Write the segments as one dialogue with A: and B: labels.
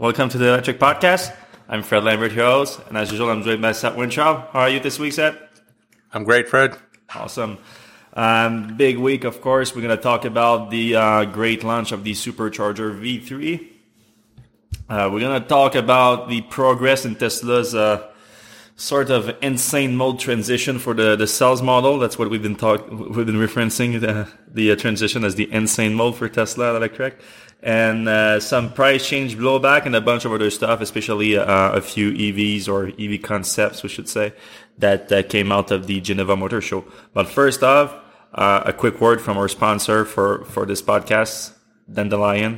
A: Welcome to the Electric Podcast. I'm Fred Lambert, your host, and as usual, I'm joined by Seth Winchell. How are you this week, Seth?
B: I'm great, Fred.
A: Awesome. Big week, of course. We're going to talk about the great launch of the Supercharger V3. We're going to talk about the progress in Tesla's sort of insane mode transition for the sales model. That's what we've been referencing the transition as the insane mode for Tesla Electric, and some price change blowback and a bunch of other stuff, especially a few EVs or EV concepts, we should say, that came out of the Geneva Motor Show. But first off, a quick word from our sponsor for this podcast, Dandelion.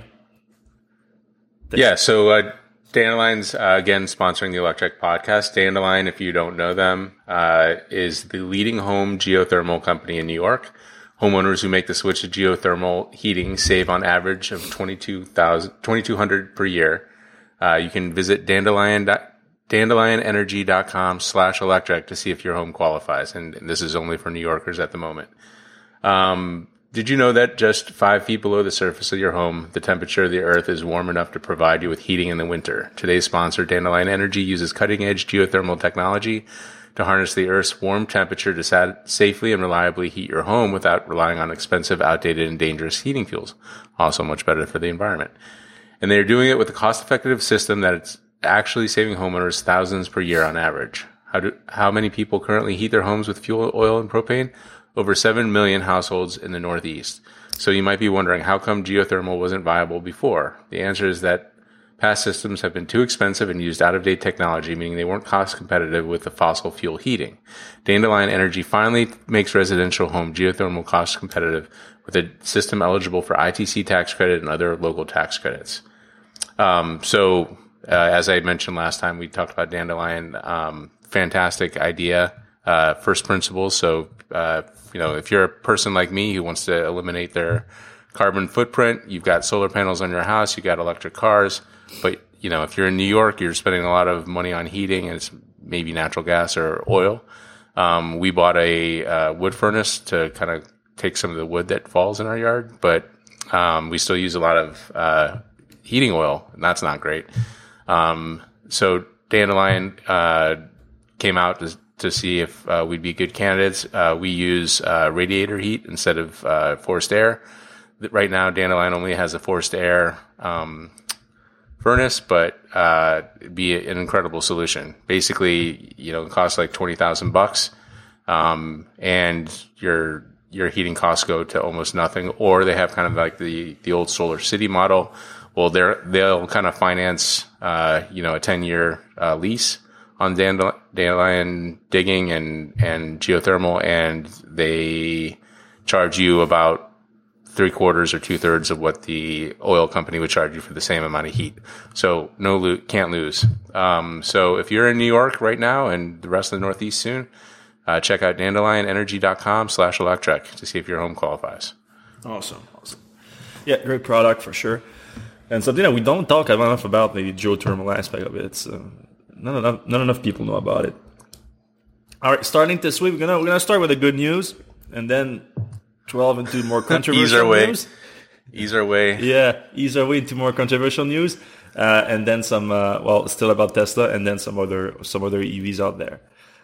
B: So Dandelion's, again, sponsoring the Electric Podcast. Dandelion, if you don't know them, is the leading home geothermal company in New York. Homeowners who make the switch to geothermal heating save on average of $2,200 per year. You can visit dandelionenergy.com/electric to see if your home qualifies. And this is only for New Yorkers at the moment. Did you know that just 5 feet below the surface of your home, the temperature of the earth is warm enough to provide you with heating in the winter? Today's sponsor, Dandelion Energy, uses cutting-edge geothermal technology to harness the earth's warm temperature to safely and reliably heat your home without relying on expensive, outdated, and dangerous heating fuels. Also much better for the environment. And they're doing it with a cost-effective system that it's actually saving homeowners thousands per year on average. How many people currently heat their homes with fuel, oil, and propane? Over 7 million households in the Northeast. So you might be wondering, how come geothermal wasn't viable before? The answer is that past systems have been too expensive and used out-of-date technology, meaning they weren't cost competitive with the fossil fuel heating. Dandelion Energy finally makes residential home geothermal cost competitive with a system eligible for ITC tax credit and other local tax credits. As I mentioned last time, we talked about Dandelion. Fantastic idea. First principles. So, if you're a person like me who wants to eliminate their carbon footprint, you've got solar panels on your house, you've got electric cars, but, if you're in New York, you're spending a lot of money on heating, and it's maybe natural gas or oil. We bought a wood furnace to kind of take some of the wood that falls in our yard, but we still use a lot of heating oil, and that's not great. So Dandelion came out to see if we'd be good candidates. We use radiator heat instead of forced air. Right now, Dandelion only has a forced air furnace, but it'd be an incredible solution. Basically, it costs like $20,000, and your heating costs go to almost nothing. Or they have kind of like the old Solar City model. Well, they'll kind of finance a 10-year lease on dandelion digging and geothermal, and they charge you about 3/4 or 2/3 of what the oil company would charge you for the same amount of heat. So can't lose. So if you're in New York right now and the rest of the Northeast soon, check out dandelionenergy.com/electric to see if your home qualifies.
A: Awesome. Yeah, great product for sure. And something that we don't talk enough about, the geothermal aspect of it. It's not enough people know about it. All right, starting this week, we're gonna start with the good news, and then 12 into more controversial news.
B: Ease our way.
A: Yeah, ease our way into more controversial news, and then some. Still about Tesla, and then some other EVs out there.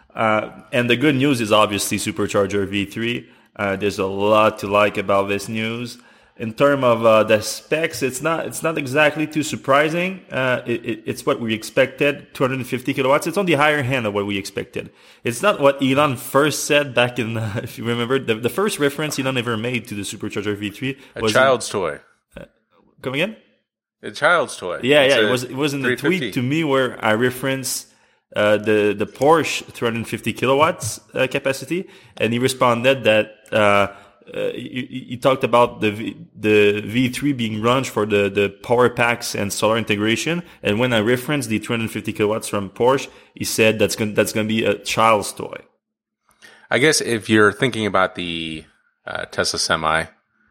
A: And the good news is obviously Supercharger V3. There's a lot to like about this news. In terms of the specs, it's not exactly too surprising. It's what we expected, 250 kilowatts. It's on the higher end of what we expected. It's not what Elon first said back in, if you remember, the first reference Elon ever made to the Supercharger V3 was
B: a child's toy.
A: Come again?
B: A child's toy.
A: Yeah. It was in the tweet to me where I referenced the Porsche 350 kilowatts capacity, and he responded that. You talked about the V3 being launched for the power packs and solar integration, and when I referenced the 250 kilowatts from Porsche, he said that's going to be a child's toy.
B: I guess if you're thinking about the Tesla Semi,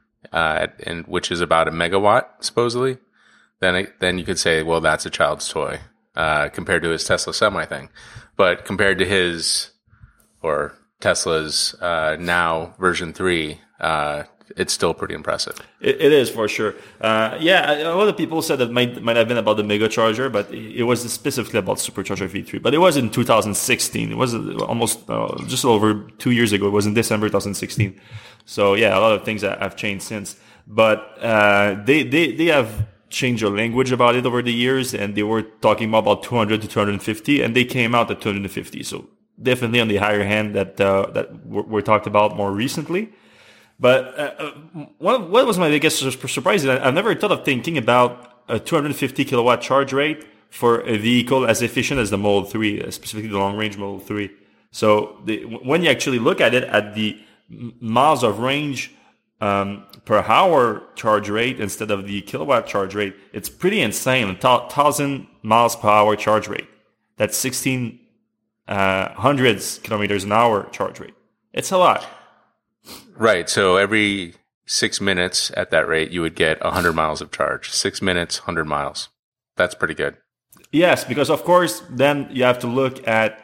B: and which is about a megawatt supposedly, then you could say, well, that's a child's toy compared to his Tesla Semi thing, but compared to his or Tesla's now version 3, it's still pretty impressive.
A: It is for sure. A lot of people said that might have been about the Mega Charger, but it was specifically about Supercharger V3. But it was in 2016. It was almost just over 2 years ago. It was in December 2016. So yeah, a lot of things have changed since. But they have changed their language about it over the years, and they were talking about 200 to 250, and they came out at 250. So definitely on the higher hand that we're talked about more recently. But what was my biggest surprise is I've never thought of thinking about a 250 kilowatt charge rate for a vehicle as efficient as the Model 3, specifically the long range Model 3. So when you actually look at it at the miles of range per hour charge rate instead of the kilowatt charge rate, it's pretty insane. 1,000 miles per hour charge rate. That's 1,600 kilometers an hour charge rate. It's a lot.
B: Right. So every 6 minutes at that rate, you would get 100 miles of charge. 6 minutes, 100 miles. That's pretty good.
A: Yes, because of course, then you have to look at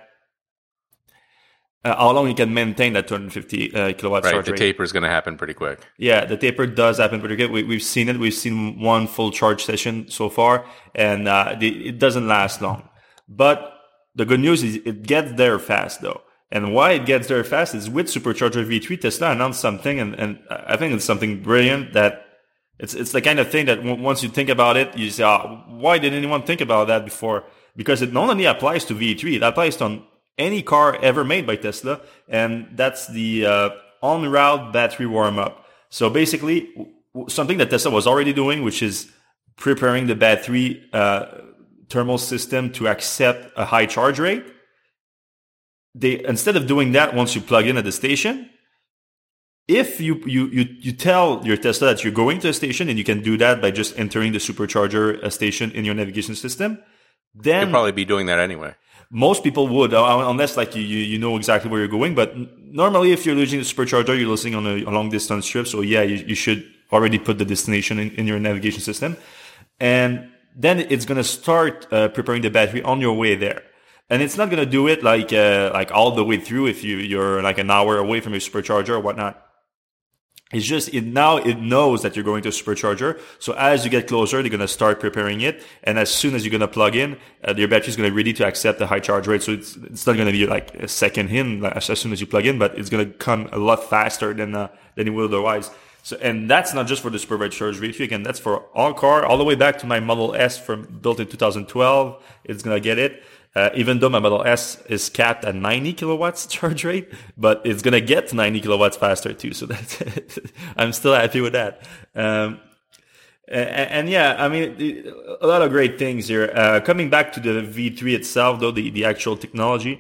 A: how long you can maintain that 250 kilowatt charge rate.
B: The taper is going to happen pretty quick.
A: Yeah, the taper does happen pretty quick. We've seen it. We've seen one full charge session so far, and it doesn't last long. But the good news is it gets there fast, though. And why it gets there fast is with Supercharger V3, Tesla announced something, and I think it's something brilliant that it's the kind of thing that once you think about it, you say, why didn't anyone think about that before? Because it not only applies to V3, it applies on any car ever made by Tesla, and that's the on-route battery warm-up. So basically, something that Tesla was already doing, which is preparing the battery thermal system to accept a high charge rate. Instead of doing that once you plug in at the station, if you tell your Tesla that you're going to a station, and you can do that by just entering the Supercharger station in your navigation system, then
B: you'll probably be doing that anyway.
A: Most people would, unless like you know exactly where you're going. But normally, if you're using the Supercharger, you're listening on a long distance trip. So yeah, you should already put the destination in your navigation system, and then it's gonna start preparing the battery on your way there. And it's not gonna do it like all the way through if you're like an hour away from your Supercharger or whatnot. It's just it knows that you're going to a Supercharger. So as you get closer, they're gonna start preparing it, and as soon as you're gonna plug in, your battery is gonna be ready to accept the high charge rate. So it's not gonna be like a second in as soon as you plug in, but it's gonna come a lot faster than it would otherwise. So, and that's not just for the Supercharger V3. Again, that's for all car, all the way back to my Model S built in 2012. It's gonna get it. Even though my Model S is capped at 90 kilowatts charge rate, but it's going to get to 90 kilowatts faster too. So that's, I'm still happy with that. And yeah, I mean, a lot of great things here. Coming back to the V3 itself, though, the actual technology,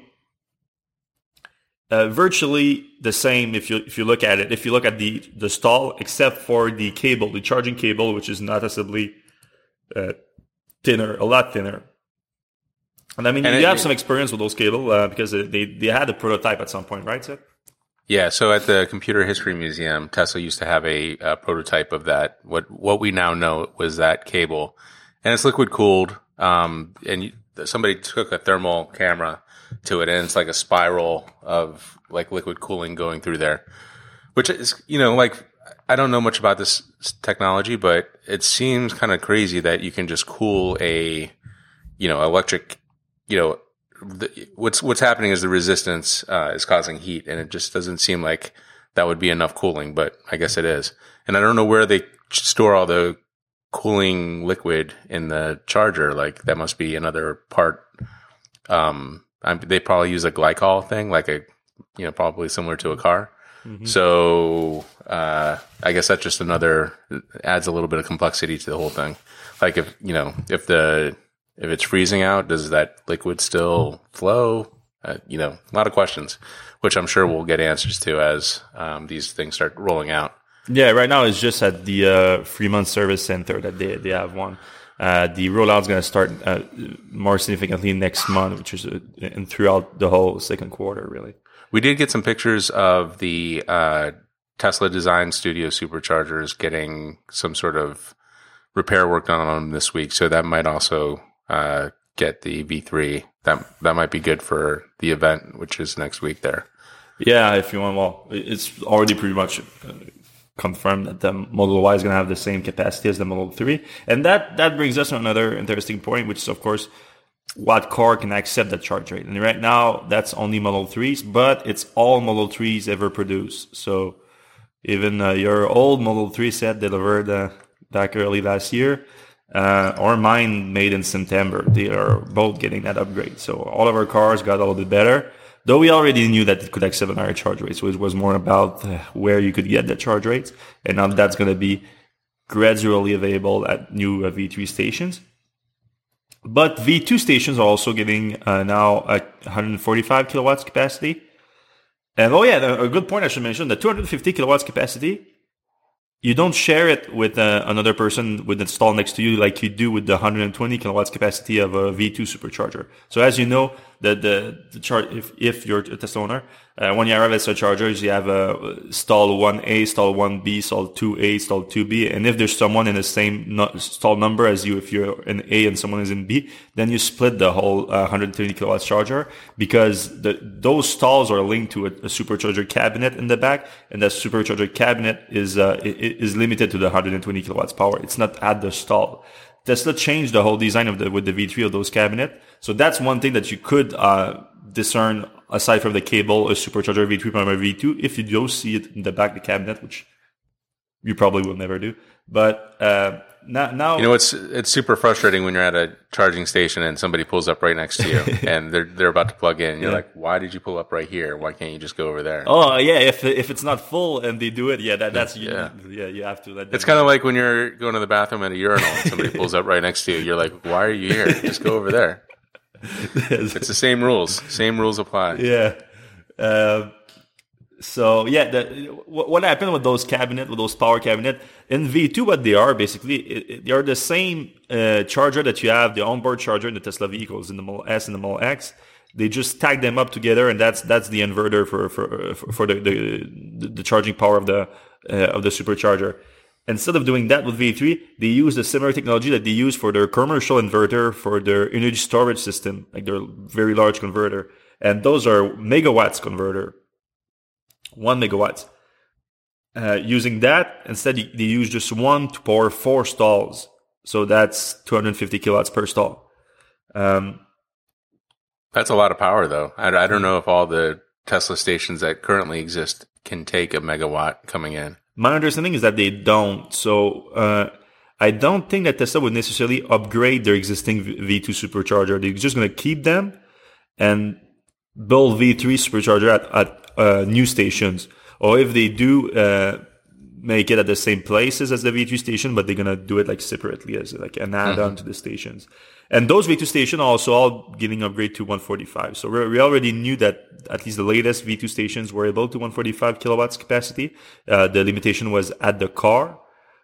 A: virtually the same if you look at it. If you look at the stall, except for the cable, the charging cable, which is noticeably thinner, a lot thinner. And I mean, you have some experience with those cables because they had a prototype at some point, right, Seth?
B: Yeah. So at the Computer History Museum, Tesla used to have a prototype of that. What we now know was that cable, and it's liquid cooled. And somebody took a thermal camera to it, and it's like a spiral of like liquid cooling going through there, which is, like, I don't know much about this technology, but it seems kind of crazy that you can just cool a, electric. What's happening is the resistance is causing heat, and it just doesn't seem like that would be enough cooling, but I guess it is. And I don't know where they store all the cooling liquid in the charger. Like, that must be another part. They probably use a glycol thing, like probably similar to a car. Mm-hmm. So I guess that's just adds a little bit of complexity to the whole thing. Like, if it's freezing out, does that liquid still flow? A lot of questions, which I'm sure we'll get answers to as these things start rolling out.
A: Yeah, right now it's just at the Fremont Service Center that they have one. The rollout is going to start more significantly next month, which is and throughout the whole second quarter, really.
B: We did get some pictures of the Tesla Design Studio Superchargers getting some sort of repair work done on them this week, so that might also get the V3. That might be good for the event, which is next week there.
A: Yeah, if you want. Well, it's already pretty much confirmed that the Model Y is going to have the same capacity as the Model 3. And that brings us to another interesting point, which is, of course, what car can accept that charge rate. And right now, that's only Model 3s, but it's all Model 3s ever produced. So even your old Model 3 set delivered back early last year, or mine made in September, they are both getting that upgrade. So all of our cars got a little bit better, though we already knew that it could accept a higher charge rate. So it was more about where you could get the charge rates. And now that's going to be gradually available at new V3 stations. But V2 stations are also getting now 145 kilowatts capacity. And a good point I should mention, the 250 kilowatts capacity, you don't share it with another person with installed next to you like you do with the 120 kilowatts capacity of a V2 supercharger. So as you know, the charge, if you're a Tesla owner, when you arrive at Tesla chargers, you have stall 1A, stall 1B, stall 2A, stall 2B. And if there's someone in the same stall number as you, if you're in A and someone is in B, then you split the whole 120 kilowatts charger, because those stalls are linked to a supercharger cabinet in the back, and that supercharger cabinet is limited to the 120 kilowatts power. It's not at the stall. Tesla changed the whole design with the V3 of those cabinet. So that's one thing that you could discern aside from the cable, a supercharger V3 from a V2, if you do see it in the back of the cabinet, which you probably will never do. But now
B: you know, it's super frustrating when you're at a charging station and somebody pulls up right next to you and they're about to plug in. You're like, why did you pull up right here? Why can't you just go over there?
A: Oh yeah, if it's not full and they do it, you have to let them.
B: It's kind of like when you're going to the bathroom at a urinal and somebody pulls up right next to you. You're like, why are you here? Just go over there. It's the same rules. Same rules apply.
A: Yeah. So yeah, what happened with those power cabinet in V2? What they are basically, they are the same charger that you have, the onboard charger in the Tesla vehicles, in the Model S and the Model X. They just tag them up together, and that's the inverter for the charging power of the supercharger. Instead of doing that with V3, they use the similar technology that they use for their commercial inverter for their energy storage system, like their very large converter, and those are megawatts converter. 1 megawatt. Using that, instead they use just one to power 4 stalls. So that's 250 kilowatts per stall.
B: That's a lot of power, though. I don't know if all the Tesla stations that currently exist can take a megawatt coming in.
A: My understanding is that they don't. So I don't think that Tesla would necessarily upgrade their existing V2 supercharger. They're just going to keep them and build V3 supercharger at new stations, or if they do make it at the same places as the V3 station, but they're gonna do it like separately as like an add-on to the stations. And those V2 stations are also all getting upgrade to 145. So we already knew that at least the latest V2 stations were able to 145 kilowatts capacity. The limitation was at the car.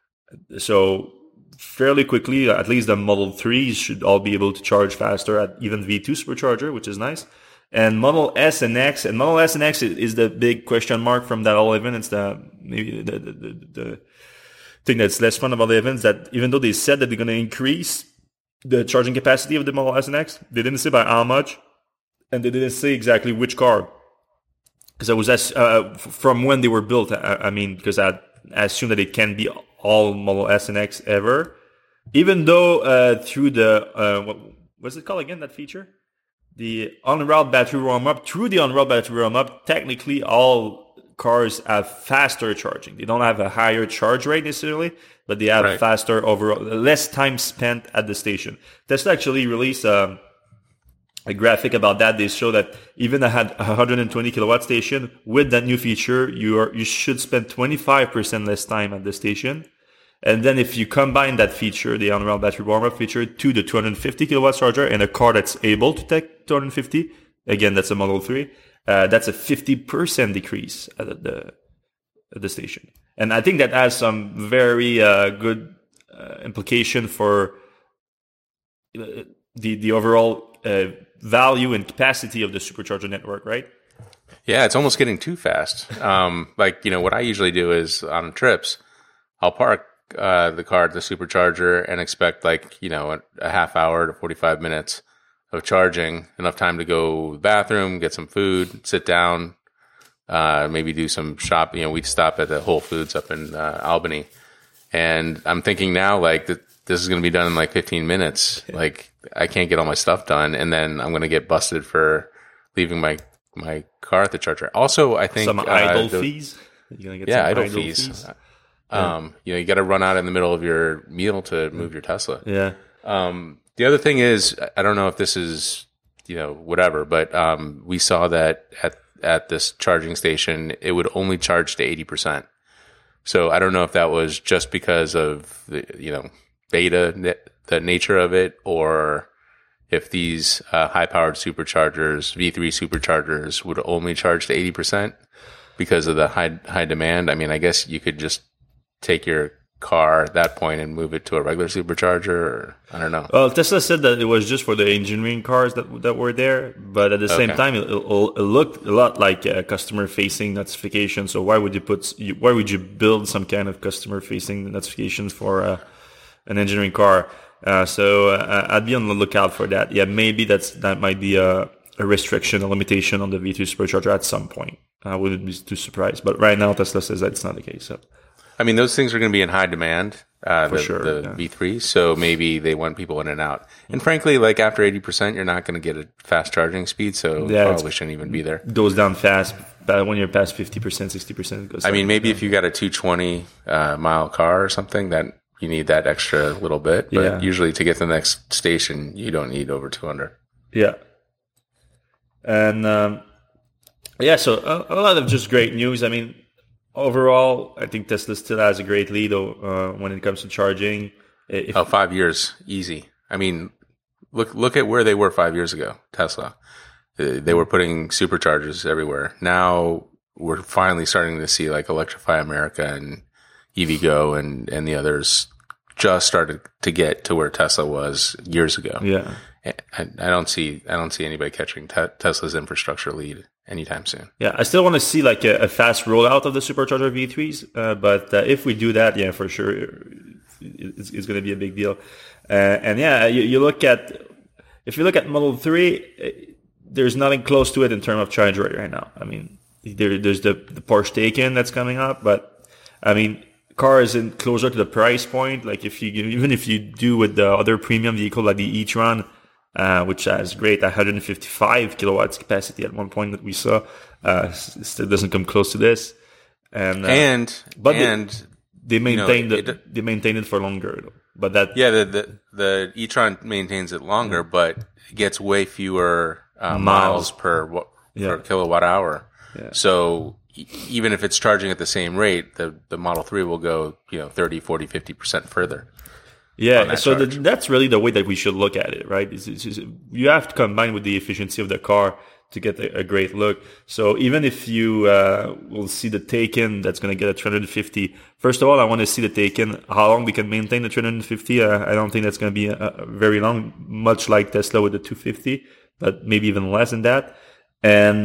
A: So fairly quickly, at least the Model 3s should all be able to charge faster at even V2 supercharger, which is nice. And Model S and X is the big question mark from that whole event. It's maybe the thing that's less fun about the event is that even though they said that they're going to increase the charging capacity of the Model S and X, they didn't say by how much, and they didn't say exactly which car. Because I was from when they were built. I mean, because I assume that it can be all Model S and X ever, even though through the what's it called again? That feature. The on-route battery warm-up, through the on-route battery warm-up, technically all cars have faster charging. They don't have a higher charge rate necessarily, but they have faster overall, less time spent at the station. Tesla actually released a graphic about that. They show that even at 120 kilowatt station, with that new feature, you should spend 25% less time at the station. And then if you combine that feature, the on-route battery warm-up feature, to the 250 kilowatt charger and a car that's able to take 250, again, that's a Model 3, that's a 50% decrease at the station. And I think that has some very good implication for the overall value and capacity of the supercharger network, right?
B: Yeah, it's almost getting too fast. What I usually do is on trips, I'll park the car at the supercharger and expect a half hour to 45 minutes of charging, enough time to go to the bathroom, get some food, sit down, maybe do some shopping. You know, we'd stop at the Whole Foods up in Albany, and I'm thinking now like that this is going to be done in like 15 minutes. Yeah. Like I can't get all my stuff done, and then I'm going to get busted for leaving my car at the charger. Also, I think
A: some idle fees.
B: You're gonna get some idle fees. You know, you got to run out in the middle of your meal to move your Tesla.
A: Yeah.
B: The other thing is, I don't know if this is, you know, whatever, but we saw that at this charging station, it would only charge to 80%. So I don't know if that was just because of the, you know, beta, the nature of it, or if these high-powered superchargers, V3 superchargers, would only charge to 80% because of the high demand. I mean, I guess you could just take your car at that point and move it to a regular supercharger, or I don't know.
A: Well, Tesla said that it was just for the engineering cars that were there, but at the same time, it looked a lot like a customer-facing notification. So why would you build some kind of customer-facing notification for an engineering car? So I'd be on the lookout for that. Yeah, maybe that might be a restriction, a limitation on the V3 supercharger at some point. I wouldn't be too surprised. But right now, Tesla says that it's not the case. So.
B: I mean, those things are going to be in high demand,
A: for sure,
B: the V3. So maybe they want people in and out. And frankly, like after 80%, you're not going to get a fast charging speed. So it probably shouldn't even be there.
A: It goes down fast. But when you're past 50%, 60%, it goes down.
B: I mean, maybe if you got a 220 mile car or something, that you need that extra little bit. But usually to get to the next station, you don't need over 200.
A: Yeah. And so a lot of just great news. I mean, overall, I think Tesla still has a great lead when it comes to charging.
B: 5 years, easy. I mean, look at where they were 5 years ago, Tesla. They were putting superchargers everywhere. Now we're finally starting to see like Electrify America and EVgo and the others just started to get to where Tesla was years ago.
A: Yeah.
B: I don't see anybody catching Tesla's infrastructure lead anytime soon.
A: Yeah, I still want to see like a fast rollout of the supercharger V3s, but if we do that, yeah, for sure, it's going to be a big deal. And yeah, if you look at Model 3, there's nothing close to it in terms of charge rate right now. I mean, there's the Porsche Taycan that's coming up, but I mean, car is closer to the price point. Like even if you do with the other premium vehicle like the e-tron, which has great 155 kilowatts capacity at one point that we saw, still doesn't come close to this. And they maintained it for longer. But that
B: the e-tron maintains it longer, but it gets way fewer miles per kilowatt hour.
A: Yeah.
B: So even if it's charging at the same rate, the Model 3 will go 30, 40, 50% further.
A: Yeah, so that's really the way that we should look at it, right? You have to combine with the efficiency of the car to get a great look. So even if you will see the Taycan that's going to get a 350, first of all, I want to see the Taycan, how long we can maintain the 350. I don't think that's going to be very long, much like Tesla with the 250, but maybe even less than that. And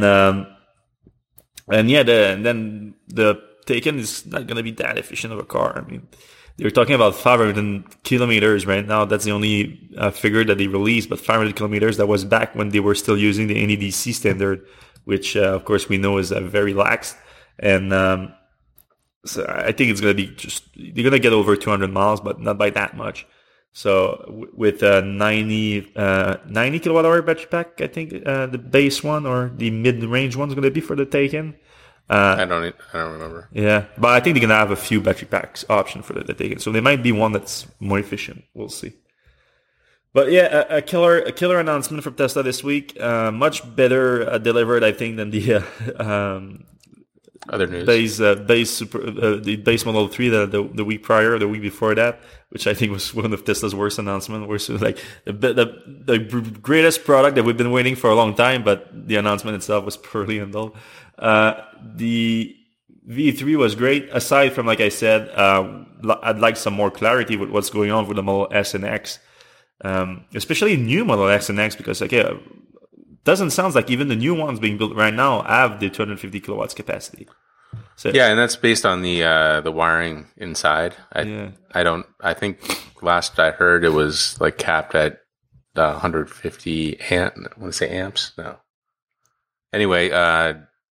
A: then the Taycan is not going to be that efficient of a car. I mean, they're talking about 500 kilometers right now. That's the only figure that they released, but 500 kilometers, that was back when they were still using the NEDC standard, which, of course, we know is very lax. And so I think it's going to be they're going to get over 200 miles, but not by that much. So with 90 kilowatt hour battery pack, I think the base one or the mid-range one is going to be for the Taycan.
B: I don't remember.
A: Yeah, but I think they're gonna have a few battery packs option for the Taycan, so there might be one that's more efficient. We'll see. But yeah, a killer announcement from Tesla this week. Much better delivered, I think, than the
B: other news.
A: The base Model 3 the week prior, the week before that, which I think was one of Tesla's worst announcements. Like the greatest product that we've been waiting for a long time, but the announcement itself was poorly handled. The V3 was great. Aside from, like I said, I'd like some more clarity with what's going on with the Model S and X, especially new Model S and X, because doesn't sound like even the new ones being built right now have the 250 kilowatts capacity. So,
B: yeah, and that's based on the wiring inside. I think last I heard it was like capped at 150 amps. No. Anyway,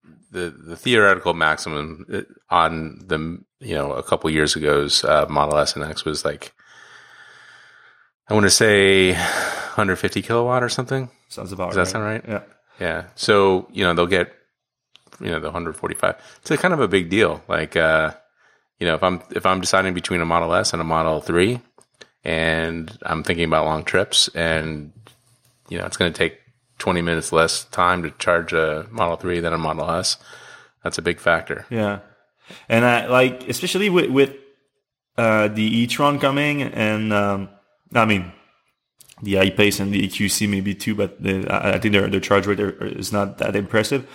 B: the theoretical maximum on the, a couple years ago's Model S and X was like, I want to say 150 kilowatt or something.
A: Sounds about right.
B: Does that sound right?
A: Yeah.
B: Yeah. So, they'll get, the 145. It's a kind of a big deal. Like, if I'm deciding between a Model S and a Model 3 and I'm thinking about long trips and, it's going to take 20 minutes less time to charge a Model 3 than a Model S, that's a big factor.
A: Yeah. And especially with the e-tron coming and, the I-Pace and the EQC maybe too, but I think their charge rate is not that impressive.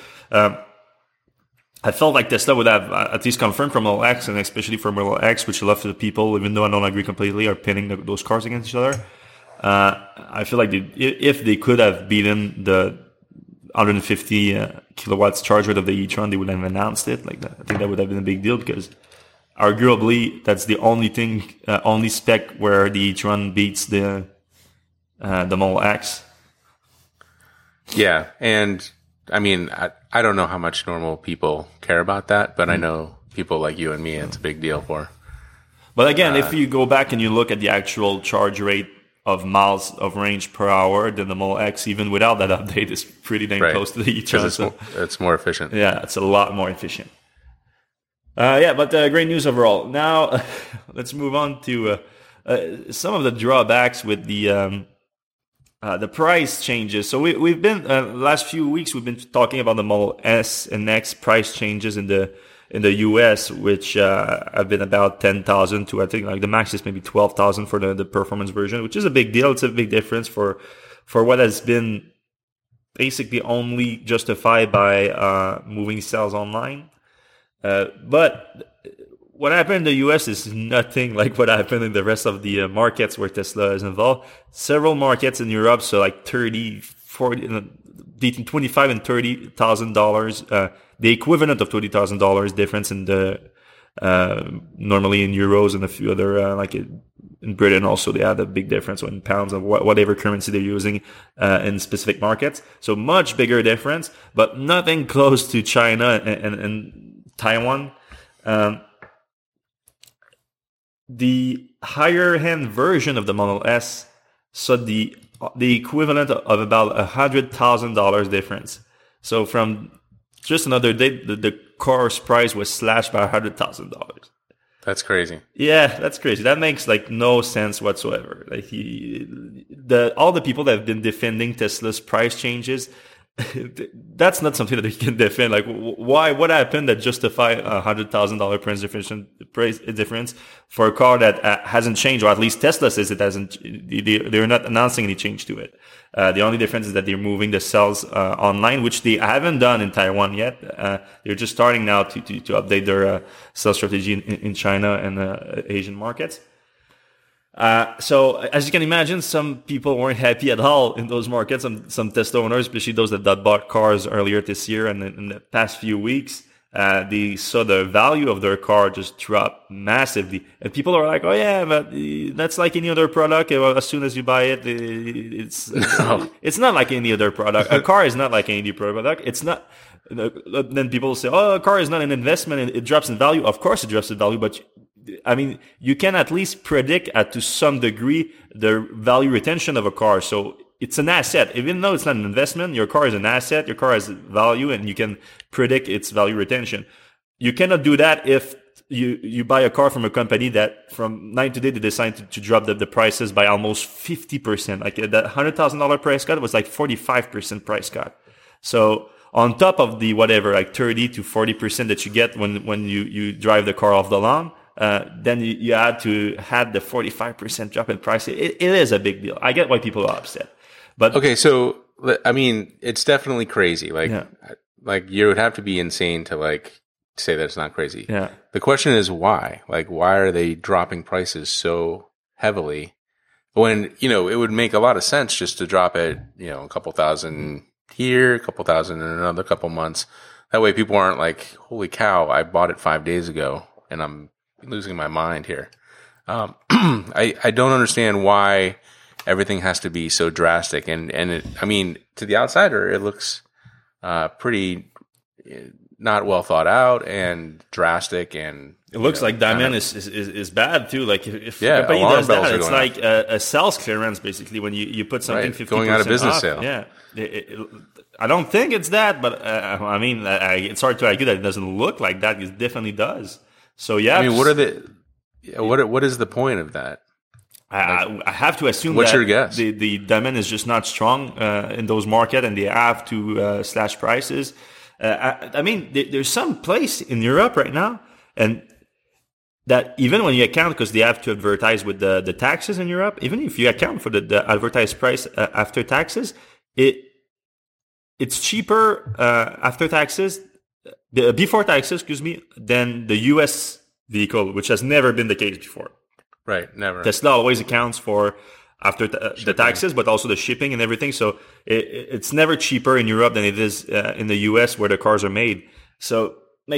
A: I felt like Tesla would have at least confirmed for Model X, and especially for Model X, which a lot of the people, even though I don't agree completely, are pinning those cars against each other. I feel like if they could have beaten the 150 kilowatts charge rate of the e-tron, they would have announced it. Like that. I think that would have been a big deal because arguably that's the only spec where the e-tron beats the Model X.
B: Yeah, and I don't know how much normal people care about that, but I know people like you and me, it's a big deal for.
A: But again, if you go back and you look at the actual charge rate of miles of range per hour, then the Model X, even without that update, is pretty dang close to the e-tron.
B: It's more efficient.
A: Yeah, it's a lot more efficient. But great news overall. Now, let's move on to some of the drawbacks with the price changes. So we've been last few weeks we've been talking about the Model S and X price changes in the US, which have been about 10,000 to, I think, like the max is maybe 12,000 for the performance version, which is a big deal. It's a big difference for what has been basically only justified by moving sales online. But what happened in the US is nothing like what happened in the rest of the markets where Tesla is involved. Several markets in Europe, so like 30, 40, between $25,000 and $30,000, the equivalent of $20,000 difference in the normally in euros and a few other like in Britain also they had a big difference in pounds of whatever currency they're using in specific markets. So much bigger difference, but nothing close to China and Taiwan. The higher end version of the Model S saw the equivalent of about $100,000 difference. So from just another day, the car's price was slashed by $100,000.
B: That's crazy.
A: Yeah, that's crazy. That makes like no sense whatsoever. Like all the people that have been defending Tesla's price changes, that's not something that you can defend. Like, why? What happened that justify $100,000 price difference for a car that hasn't changed, or at least Tesla says it hasn't? They're not announcing any change to it. The only difference is that they're moving the sales online, which they haven't done in Taiwan yet. They're just starting now to update their sales strategy in China and Asian markets. So as you can imagine, some people weren't happy at all in those markets. Some Tesla owners, especially those that bought cars earlier this year and in the past few weeks, they saw the value of their car just drop massively. And people are like, oh yeah, but that's like any other product. As soon as you buy it, it's not like any other product. A car is not like any other product. It's not. Then people say, oh, a car is not an investment. It drops in value. Of course it drops in value, but I mean, you can at least predict to some degree the value retention of a car. So it's an asset. Even though it's not an investment, your car is an asset. Your car has value and you can predict its value retention. You cannot do that if you buy a car from a company that from night to day, they decide to drop the prices by almost 50%. Like that $100,000 price cut was like 45% price cut. So on top of the whatever, like 30 to 40% that you get when you drive the car off the lawn, then you had to have the 45% drop in price. It is a big deal. I get why people are upset. But
B: okay, so I mean, it's definitely crazy. Like you would have to be insane to like say that it's not crazy.
A: Yeah.
B: The question is why? Like, why are they dropping prices so heavily when, it would make a lot of sense just to drop it, a couple thousand here, a couple thousand in another couple months. That way people aren't like, holy cow, I bought it 5 days ago and I'm losing my mind here. I don't understand why everything has to be so drastic. And it, I mean, to the outsider, it looks pretty not well thought out and drastic, and
A: it looks like demand is bad too. Like if a
B: Yeah,
A: company
B: alarm
A: does
B: bells
A: that,
B: are
A: it's
B: going
A: like a sales clearance basically when you put something
B: Right,
A: 50%
B: going out of business
A: off.
B: sale.
A: Yeah, I don't think it's that, but I mean, it's hard to argue that it doesn't look like that. It definitely does. So yeah,
B: I mean, what is the point of that?
A: I have to assume
B: What's
A: that
B: your guess?
A: the demand is just not strong in those markets, and they have to slash prices. I mean, there's some place in Europe right now, and that even when you account, because they have to advertise with the taxes in Europe, even if you account for the advertised price after taxes, it's cheaper after taxes, before taxes, excuse me, than the U.S. vehicle, which has never been the case before.
B: Right, never.
A: Tesla always accounts for after the taxes, but also the shipping and everything. So it's never cheaper in Europe than it is in the US where the cars are made. So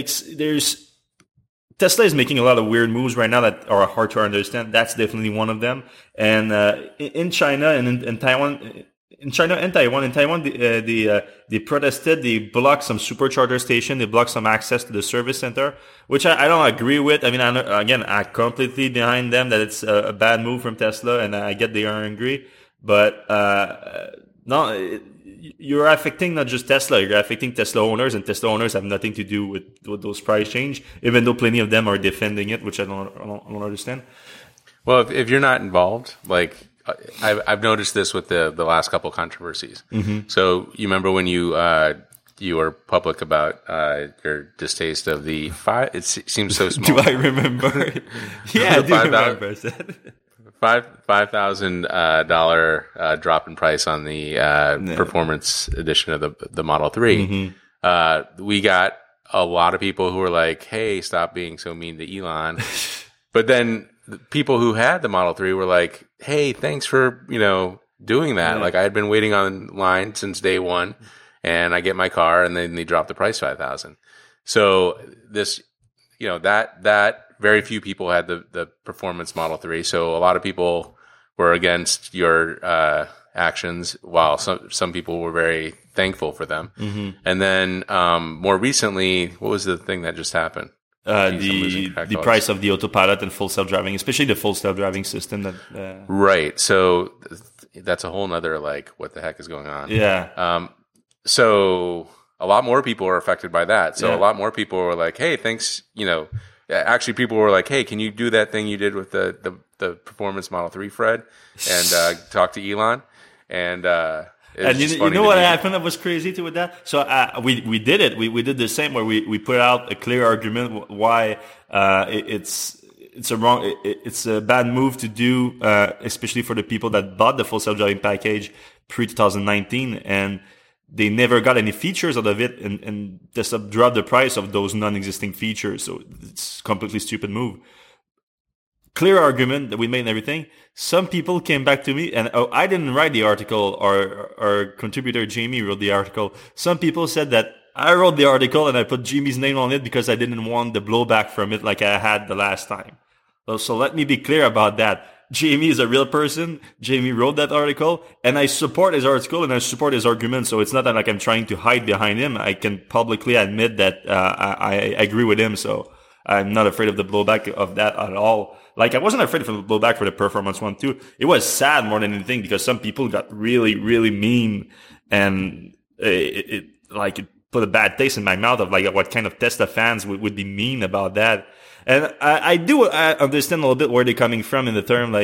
A: Tesla is making a lot of weird moves right now that are hard to understand. That's definitely one of them. And in China and in Taiwan. In Taiwan, they protested. They blocked some supercharger station. They blocked some access to the service center, which I don't agree with. I mean, I'm completely behind them that it's a bad move from Tesla, and I get they are angry. But no, you're affecting not just Tesla. You're affecting Tesla owners, and Tesla owners have nothing to do with those price change. Even though plenty of them are defending it, which I don't understand.
B: Well, if you're not involved, like. I've noticed this with the last couple of controversies. Mm-hmm. So you remember when you were public about your distaste of the five? It seems so small.
A: Do I remember? Yeah, I do remember.
B: $5,000 drop in price on the performance edition of the Model 3. Mm-hmm. We got a lot of people who were like, "Hey, stop being so mean to Elon," but then. The people who had the Model 3 were like, "Hey, thanks for, doing that." Yeah. Like I had been waiting online since day one and I get my car and then they drop the price 5,000. So this, that very few people had the performance Model 3. So a lot of people were against your, actions while some people were very thankful for them. Mm-hmm. And then, more recently, what was the thing that just happened?
A: The price of the autopilot and full self-driving, especially the full self-driving system.
B: Right. So that's a whole nother, what the heck is going on?
A: Yeah.
B: So a lot more people are affected by that. So a lot more people were like, "Hey, thanks." Actually people were like, "Hey, can you do that thing you did with the performance Model 3, Fred? And, talk to Elon." And,
A: and you know what happened that was crazy too with that? So we did it. We did the same where we put out a clear argument why it's a bad move to do, especially for the people that bought the full self-driving package pre-2019 and they never got any features out of it and just dropped the price of those non-existing features. So it's a completely stupid move. Clear argument that we made and everything. Some people came back to me and I didn't write the article. Our contributor Jamie wrote the article. Some people said that I wrote the article and I put Jamie's name on it because I didn't want the blowback from it like I had the last time. So let me be clear about that. Jamie is a real person. Jamie wrote that article and I support his article and I support his argument. So it's not that I'm trying to hide behind him. I can publicly admit that I agree with him. So I'm not afraid of the blowback of that at all. I wasn't afraid of the blowback for the performance one too. It was sad more than anything because some people got really, really mean and it put a bad taste in my mouth of what kind of Tesla fans would be mean about that. And I understand a little bit where they're coming from in the term,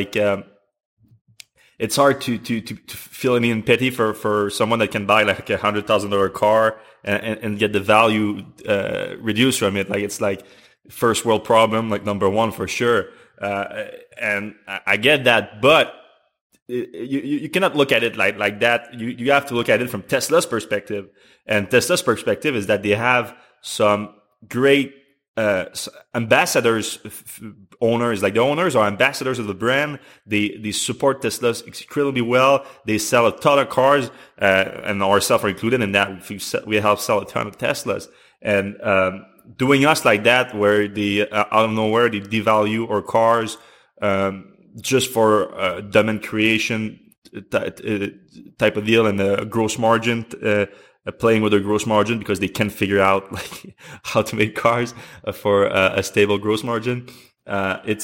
A: it's hard to feel any empathy for someone that can buy $100,000 car and get the value, reduced from it. It's first world problem, number one for sure. And I get that, but you cannot look at it like that. You have to look at it from Tesla's perspective. And Tesla's perspective is that they have some great ambassadors, owners. The owners are ambassadors of the brand. They support Tesla incredibly well. They sell a ton of cars, and ourselves are included in that. We help sell a ton of Teslas. And doing us like that, where they out of nowhere they devalue our cars just for demand creation type of deal and a gross margin playing with their gross margin because they can't figure out like how to make cars for a stable gross margin. It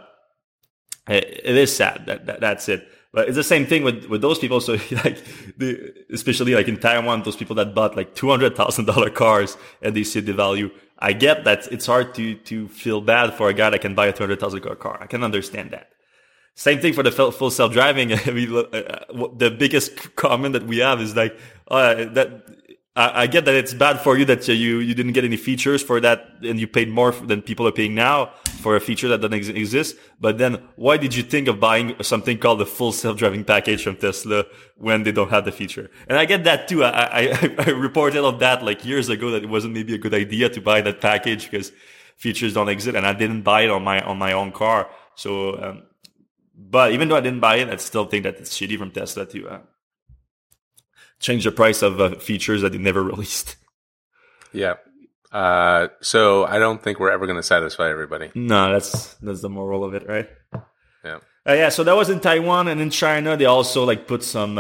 A: is sad that's it. But it's the same thing with those people. So like, especially like in Taiwan, those people that bought like $200,000 cars and they see the value. I get that it's hard to feel bad for a guy that can buy a $200,000 car. I can understand that. Same thing for the full self-driving. I mean, the biggest comment that we have is like, I get that it's bad for you that you didn't get any features for that and you paid more than people are paying now for a feature that doesn't exist. But then why did you think of buying something called the full self-driving package from Tesla when they don't have the feature? And I get that too. I reported on that like years ago that it wasn't maybe a good idea to buy that package because features don't exist, and I didn't buy it on my own car. So, but even though I didn't buy it, I still think that it's shitty from Tesla to change the price of features that they never released.
B: Yeah. So I don't think we're ever going to satisfy everybody.
A: No, that's the moral of it, right?
B: Yeah.
A: Yeah. So that was in Taiwan, and in China they also like put some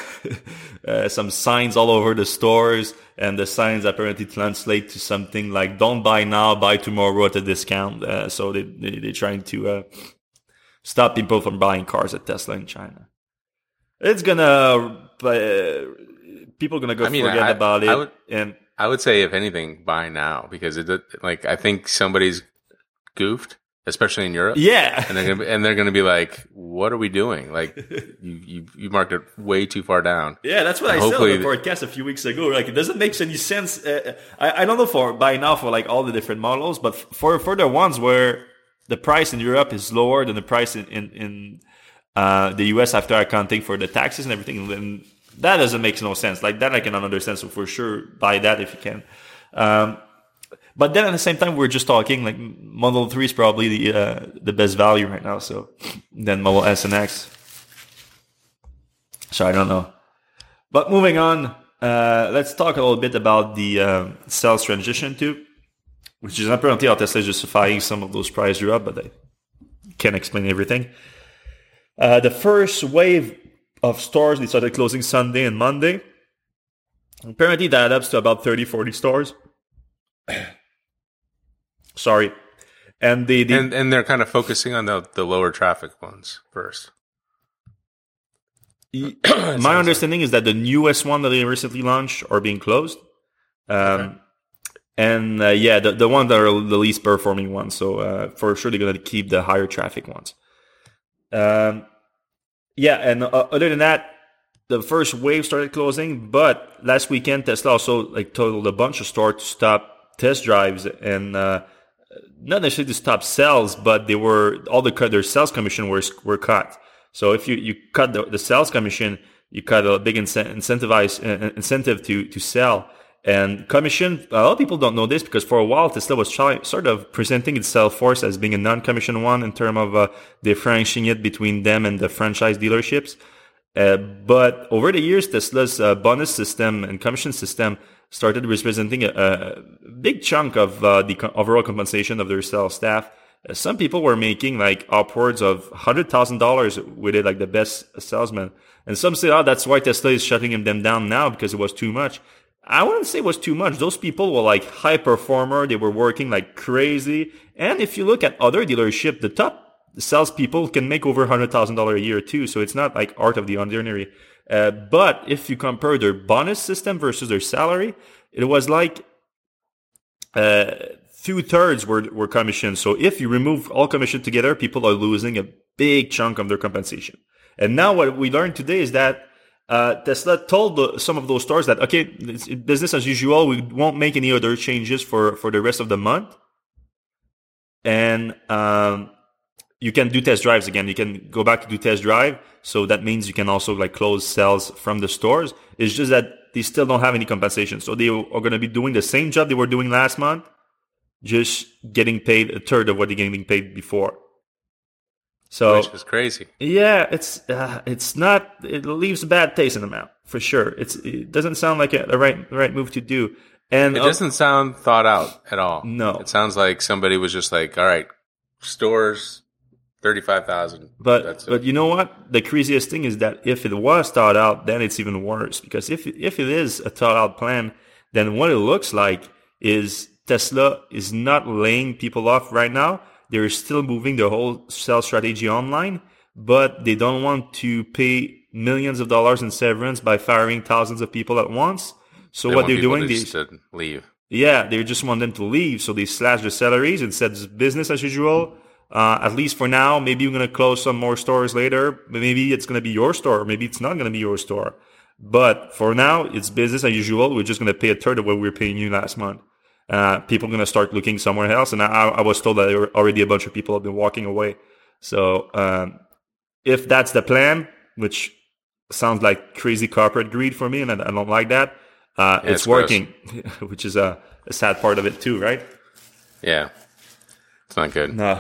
A: signs all over the stores, and the signs apparently translate to something like "Don't buy now, buy tomorrow at a discount." So they're trying to stop people from buying cars at Tesla in China. It's gonna. People are gonna forget about it.
B: I would say, if anything, buy now, because I think somebody's goofed, especially in Europe.
A: Yeah,
B: and they're gonna be like, "What are we doing? Like, you marked it way too far down."
A: Yeah, that's what I said on the podcast a few weeks ago. Like, it doesn't make any sense. I don't know for buy now for like all the different models, but for the ones where the price in Europe is lower than the price in the US after accounting for the taxes and everything, then that doesn't make no sense. Like that I cannot understand. So for sure, buy that if you can. But then at the same time, we're just talking like Model 3 is probably the best value right now. So then Model S and X. So I don't know. But moving on, let's talk a little bit about the sales transition too, which is apparently how Tesla is justifying some of those price drop, but I can't explain everything. The first wave of stores, they started closing Sunday and Monday. Apparently that adds up to about 30-40 stores. Sorry. And
B: and they're kind of focusing on the lower traffic ones first.
A: My understanding is that the newest one that they recently launched are being closed. Okay. And the ones that are the least performing ones. So for sure they're going to keep the higher traffic ones. And other than that, the first wave started closing, but last weekend Tesla also like told a bunch of stores to stop test drives and not necessarily to stop sales, but their sales commission were cut. So if you cut the sales commission, you cut a big incentive to sell. And commission, a lot of people don't know this because for a while Tesla was sort of presenting its sales force as being a non-commission one in terms of differentiating it between them and the franchise dealerships. But over the years, Tesla's bonus system and commission system started representing a big chunk of the overall compensation of their sales staff. Some people were making like upwards of $100,000 with it, like the best salesman. And some say, that's why Tesla is shutting them down now because it was too much. I wouldn't say it was too much. Those people were like high performer. They were working like crazy. And if you look at other dealerships, the top salespeople can make over $100,000 a year too. So it's not like out of the ordinary. But if you compare their bonus system versus their salary, it was like 2/3 were commission. So if you remove all commission together, people are losing a big chunk of their compensation. And now what we learned today is that Tesla told some of those stores that, okay, it's business as usual. We won't make any other changes for the rest of the month. And you can do test drives again. You can go back to do test drive. So that means you can also like close sales from the stores. It's just that they still don't have any compensation. So they are going to be doing the same job they were doing last month, just getting paid a third of what they're getting paid before. So,
B: which is crazy.
A: Yeah, it's not. It leaves a bad taste in the mouth for sure. It doesn't sound like the right move to do, and
B: it doesn't sound thought out at all.
A: No,
B: it sounds like somebody was just like, "All right, stores, $35,000.
A: But you know what? The craziest thing is that if it was thought out, then it's even worse. Because if it is a thought out plan, then what it looks like is Tesla is not laying people off right now. They're still moving the whole sales strategy online, but they don't want to pay millions of dollars in severance by firing thousands of people at once. So what they're doing is
B: to leave.
A: Yeah, they just want them to leave. So they slash their salaries and said it's business as usual. At least for now, maybe we're going to close some more stores later. Maybe it's going to be your store. Maybe it's not going to be your store. But for now, it's business as usual. We're just going to pay a third of what we were paying you last month. People are going to start looking somewhere else. And I was told that there were already a bunch of people have been walking away. So if that's the plan, which sounds like crazy corporate greed for me, and I don't like that, it's working, which is a sad part of it too, right?
B: Yeah. It's not good.
A: No.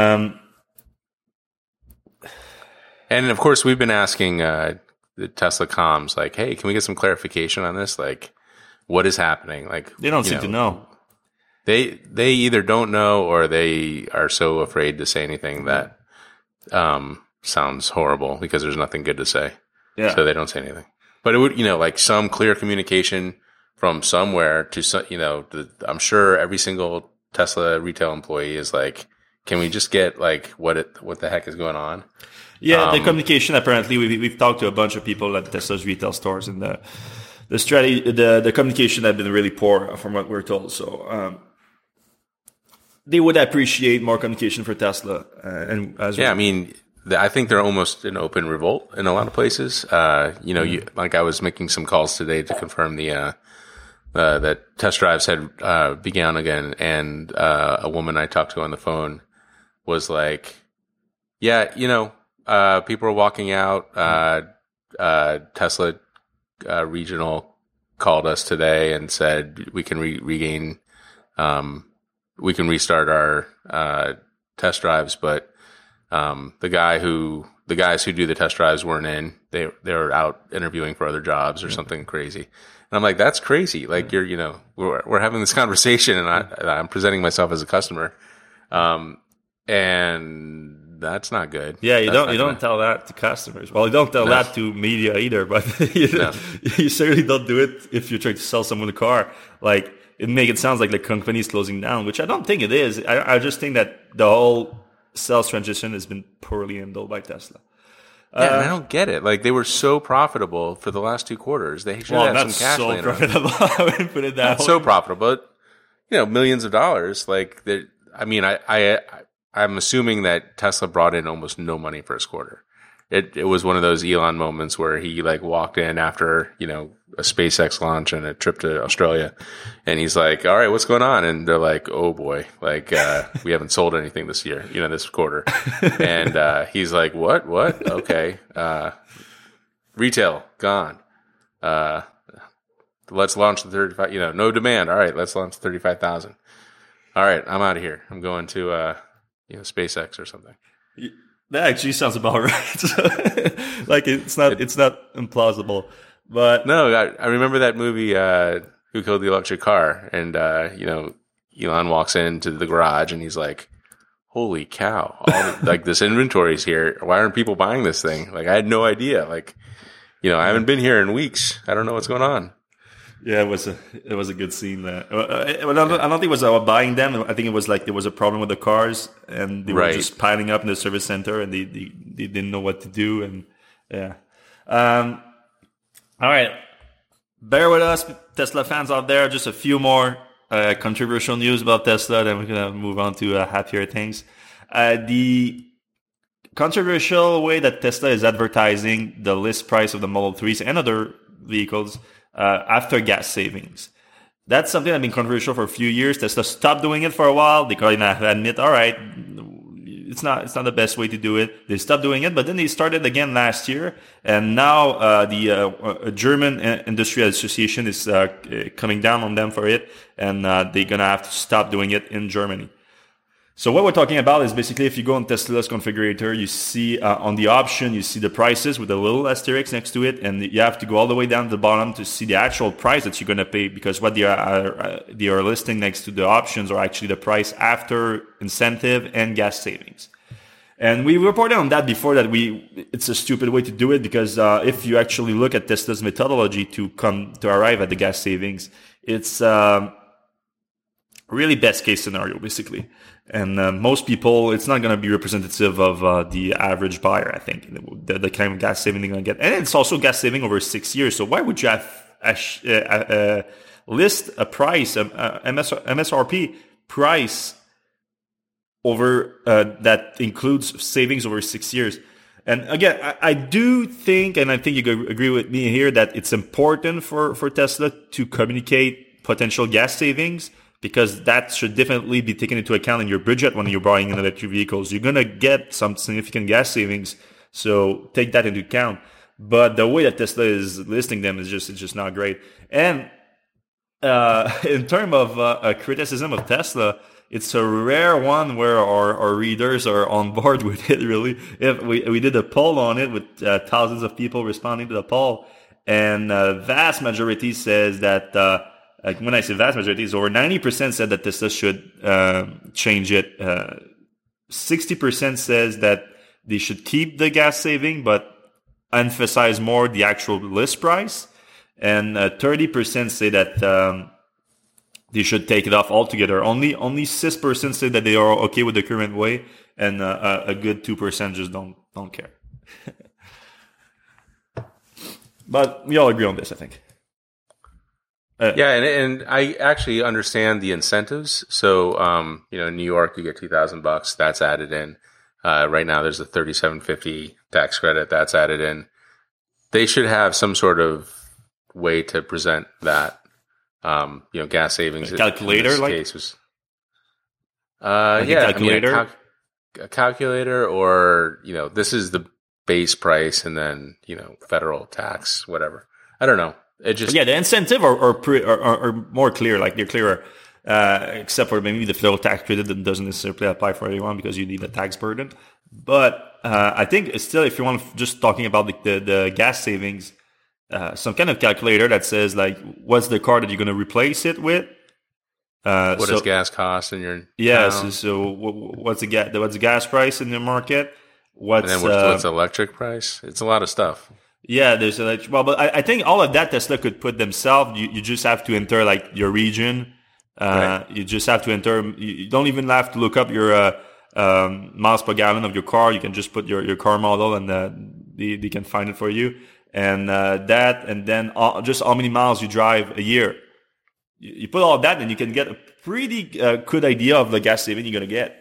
B: And of course, we've been asking the Tesla comms, like, hey, can we get some clarification on this? Like, what is happening? Like,
A: they don't seem to know.
B: They either don't know or they are so afraid to say anything that sounds horrible because there's nothing good to say.
A: Yeah.
B: So they don't say anything. But it would, like some clear communication from somewhere to, I'm sure every single Tesla retail employee is like, can we just get like what the heck is going on?
A: Yeah, the communication, apparently we've talked to a bunch of people at Tesla's retail stores, and the strategy, the communication had been really poor from what we're told. So they would appreciate more communication for Tesla.
B: I mean, I think they're almost in open revolt in a lot of places. Like I was making some calls today to confirm that test drives had begun again, and a woman I talked to on the phone was like, yeah, people are walking out. Tesla regional called us today and said we can regain, we can restart our test drives, but the guys who do the test drives weren't in. They were out interviewing for other jobs or something crazy. And I'm like, that's crazy. Like we're having this conversation, and I'm presenting myself as a customer, and that's not good.
A: Yeah, you don't tell that to customers. Well, you don't tell that to media either. But you certainly don't do it if you're trying to sell someone a car. Like it sounds like the company is closing down, which I don't think it is. I just think that the whole sales transition has been poorly handled by Tesla.
B: Yeah, and I don't get it. Like they were so profitable for the last 2 quarters. They should have some cash laying around.
A: I wouldn't put it that way.
B: So profitable, but millions of dollars. Like I'm assuming that Tesla brought in almost no money first quarter. It was one of those Elon moments where he like walked in after, a SpaceX launch and a trip to Australia, and he's like, all right, what's going on? And they're like, oh boy, like, we haven't sold anything this year, this quarter. And, he's like, what? Okay. Retail gone. Let's launch the 35, no demand. All right. Let's launch 35,000. All right. I'm out of here. I'm going to, SpaceX or something.
A: That actually sounds about right. Like it's not implausible, but
B: no, I remember that movie, Who Killed the Electric Car? And, Elon walks into the garage and he's like, holy cow, like this inventory's here. Why aren't people buying this thing? Like I had no idea. Like, I haven't been here in weeks. I don't know what's going on.
A: Yeah, it was a good scene there. I don't think it was about buying them. I think it was like there was a problem with the cars, and they were just piling up in the service center, and they didn't know what to do. And yeah, all right, bear with us, Tesla fans out there. Just a few more controversial news about Tesla, then we're gonna move on to happier things. The controversial way that Tesla is advertising the list price of the Model 3s and other vehicles after gas savings. That's something that's been controversial for a few years. Tesla stopped doing it for a while. They kind of admit, all right, it's not the best way to do it. They stopped doing it, but then they started again last year. And now the German Industry Association is coming down on them for it, and they're going to have to stop doing it in Germany. So what we're talking about is basically if you go on Tesla's configurator, you see on the option, you see the prices with a little asterisk next to it, and you have to go all the way down to the bottom to see the actual price that you're going to pay, because what they are listing next to the options are actually the price after incentive and gas savings. And we reported on that before that it's a stupid way to do it because if you actually look at Tesla's methodology to arrive at the gas savings, it's really best case scenario basically. And most people, it's not going to be representative of the average buyer. I think the kind of gas saving they're going to get, and it's also gas saving over 6 years. So why would you have list a price, MSRP price over that includes savings over 6 years? And again, I do think, and I think you could agree with me here, that it's important for Tesla to communicate potential gas savings, because that should definitely be taken into account in your budget when you're buying an electric vehicles. You're going to get some significant gas savings, so take that into account. But the way that Tesla is listing them is just not great. And in terms of a criticism of Tesla, it's a rare one where our readers are on board with it, really. If we did a poll on it with thousands of people responding to the poll, and vast majority says that, like when I say vast majority, it's over 90% said that Tesla should change it. 60% says that they should keep the gas saving, but emphasize more the actual list price. And 30% say that they should take it off altogether. Only 6% say that they are okay with the current way, and a good 2% just don't care. But we all agree on this, I think.
B: Yeah, and I actually understand the incentives. So, in New York, you get $2,000. That's added in. Right now, there's a $3,750 tax credit that's added in. They should have some sort of way to present that. Gas savings.
A: A calculator,
B: in this case was, a calculator. A calculator, or this is the base price, and then federal tax, whatever. I don't know. It just
A: the incentive are more clear, like they're clearer, except for maybe the federal tax credit that doesn't necessarily apply for everyone because you need a tax burden. But I think it's still, if you want to just talking about the gas savings, some kind of calculator that says like what's the car that you're going to replace it with.
B: What does gas cost in your
A: town? So what's the gas price in the market?
B: What's the electric price? It's a lot of stuff.
A: Yeah, there's but I think all of that Tesla could put themselves. You just have to enter like your region. Right. You just have to enter. You don't even have to look up your miles per gallon of your car. You can just put your car model, and they can find it for you. And and then just how many miles you drive a year. You put all of that, and you can get a pretty good idea of the gas saving you're going to get.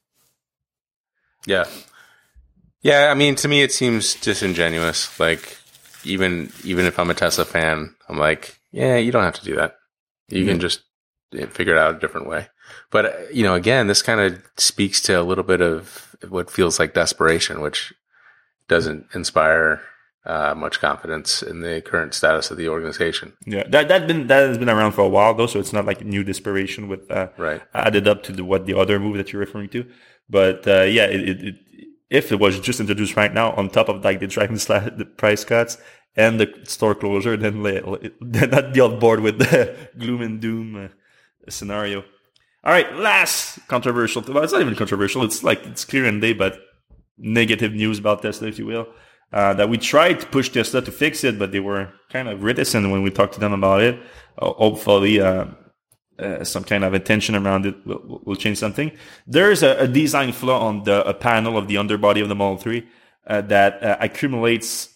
B: Yeah. Yeah, I mean, to me, it seems disingenuous. Like, even if I'm a Tesla fan, I'm like, yeah, you don't have to do that. You can just figure it out a different way. But, again, this kind of speaks to a little bit of what feels like desperation, which doesn't inspire much confidence in the current status of the organization. Yeah,
A: that has been around for a while, though, so it's not like new desperation with added up to what the other move that you're referring to. But, if it was just introduced right now on top of like the driving the price cuts and the store closure, then not be on board with the gloom and doom scenario. All right, last controversial. Well, it's not even controversial. It's clear and day, but negative news about Tesla, if you will. That we tried to push Tesla to fix it, but they were kind of reticent when we talked to them about it. Hopefully, some kind of attention around it will change something. There's a design flaw on a panel of the underbody of the Model 3 that accumulates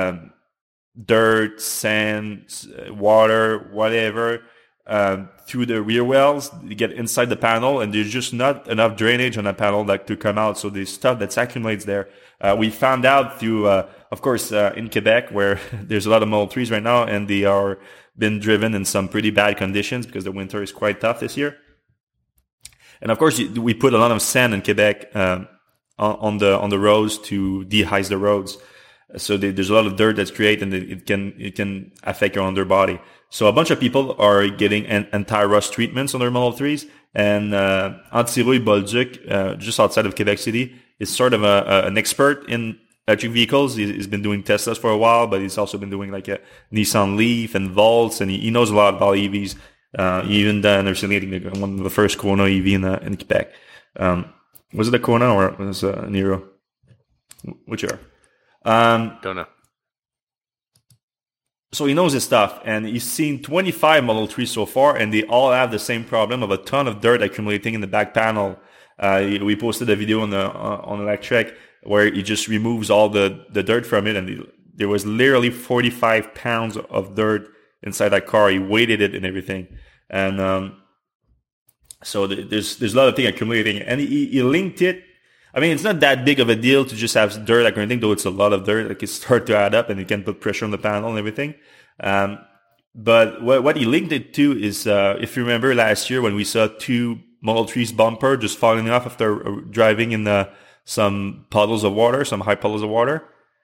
A: dirt, sand, water, whatever, through the rear wells. You get inside the panel, and there's just not enough drainage on that panel to come out. So there's stuff that accumulates there. We found out through, of course, in Quebec, where there's a lot of Model 3s right now, and they are been driven in some pretty bad conditions because the winter is quite tough this year. And of course, we put a lot of sand in Quebec on the roads to de-ice the roads. So there's a lot of dirt that's created, and it can affect your underbody. So a bunch of people are getting anti-rust treatments on their Model 3s. And Antirouille Bolduc, just outside of Quebec City, is sort of an expert in electric vehicles. He's been doing Teslas for a while, but he's also been doing like a Nissan Leaf and Volts, and he knows a lot about EVs. He even done recently one of the first Kona EV in Quebec. Was it a Kona or was it a Nero? Which are?
B: Don't know.
A: So he knows his stuff, and he's seen 25 Model 3 so far, and they all have the same problem of a ton of dirt accumulating in the back panel. We posted a video on Electrek where he just removes all the dirt from it, and there was literally 45 pounds of dirt inside that car. He weighted it and everything, and so there's a lot of things accumulating, and he linked it. I mean, it's not that big of a deal to just have dirt accumulating, though it's a lot of dirt. Like, it starts to add up, and it can put pressure on the panel and everything. But what he linked it to is, if you remember last year when we saw two Model 3's bumper just falling off after driving in some puddles of water, some high puddles of water.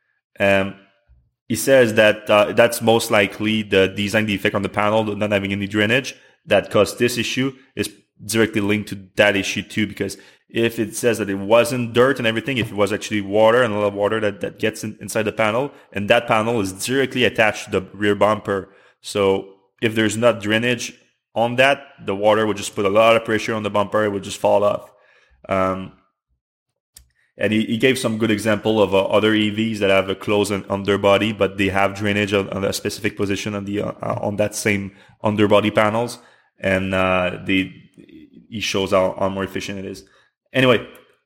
A: He says that that's most likely the design defect on the panel, not having any drainage, that caused this issue. Is directly linked to that issue too, because if it says that it wasn't dirt and everything, if it was actually water and a lot of water that gets inside the panel, and that panel is directly attached to the rear bumper. So if there's not drainage on that, the water would just put a lot of pressure on the bumper. It would just fall off. And he gave some good example of other EVs that have a closed underbody, but they have drainage on a specific position on that same underbody panels. And he shows how more efficient it is. Anyway,